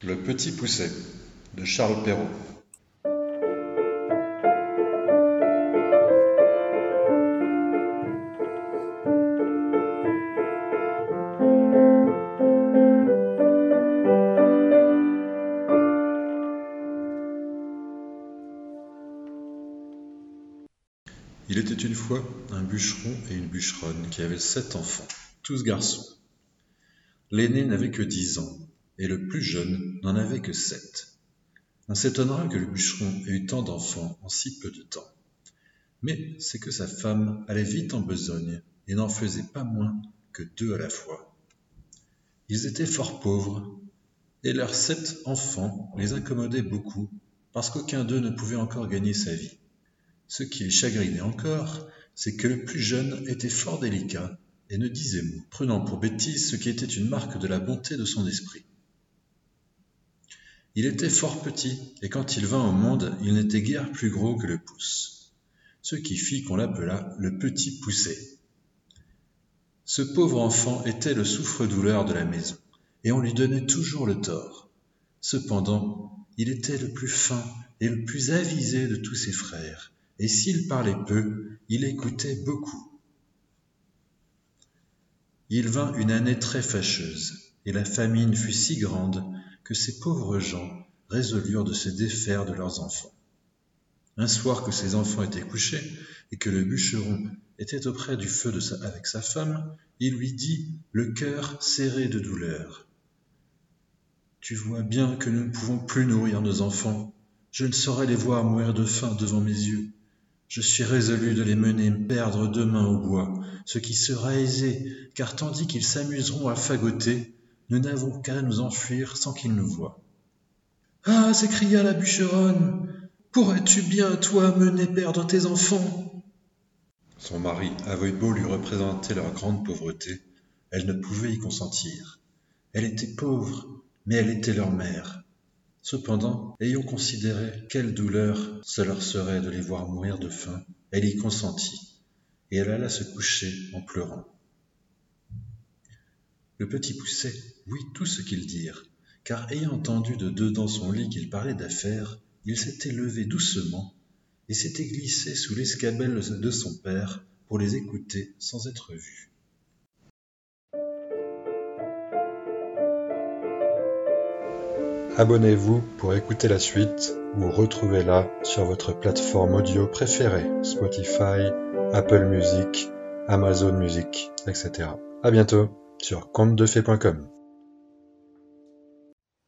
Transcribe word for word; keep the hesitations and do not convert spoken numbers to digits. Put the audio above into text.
Le Petit Poucet de Charles Perrault. Il était une fois un bûcheron et une bûcheronne qui avaient sept enfants, tous garçons. L'aîné n'avait que dix ans, et le plus jeune n'en avait que sept. On s'étonnera que le bûcheron ait eu tant d'enfants en si peu de temps. Mais c'est que sa femme allait vite en besogne et n'en faisait pas moins que deux à la fois. Ils étaient fort pauvres, et leurs sept enfants les incommodaient beaucoup, parce qu'aucun d'eux ne pouvait encore gagner sa vie. Ce qui les chagrinait encore, c'est que le plus jeune était fort délicat et ne disait mot, prenant pour bêtise ce qui était une marque de la bonté de son esprit. Il était fort petit, et quand il vint au monde, il n'était guère plus gros que le pouce, ce qui fit qu'on l'appela le Petit Poucet. Ce pauvre enfant était le souffre-douleur de la maison, et on lui donnait toujours le tort. Cependant, il était le plus fin et le plus avisé de tous ses frères, et s'il parlait peu, il écoutait beaucoup. Il vint une année très fâcheuse, et la famine fut si grande que ces pauvres gens résolurent de se défaire de leurs enfants. Un soir que ses enfants étaient couchés, et que le bûcheron était auprès du feu de sa, avec sa femme, il lui dit, le cœur serré de douleur. « Tu vois bien que nous ne pouvons plus nourrir nos enfants. Je ne saurais les voir mourir de faim devant mes yeux. Je suis résolu de les mener perdre demain au bois, ce qui sera aisé, car tandis qu'ils s'amuseront à fagoter, nous n'avons qu'à nous enfuir sans qu'ils nous voient. »« Ah !» s'écria la bûcheronne, « pourrais-tu bien, toi, mener perdre tes enfants ?» Son mari avait beau lui représenter leur grande pauvreté, elle ne pouvait y consentir. Elle était pauvre, mais elle était leur mère. Cependant, ayant considéré quelle douleur ça leur serait de les voir mourir de faim, elle y consentit, et elle alla se coucher en pleurant. Le Petit Poucet ouït tout ce qu'ils dirent, car ayant entendu de dedans son lit qu'ils parlaient d'affaires, il s'était levé doucement et s'était glissé sous l'escabelle de son père pour les écouter sans être vu. Abonnez-vous pour écouter la suite ou retrouvez-la sur votre plateforme audio préférée, Spotify, Apple Music, Amazon Music, et cetera. À bientôt sur conte de fées point com.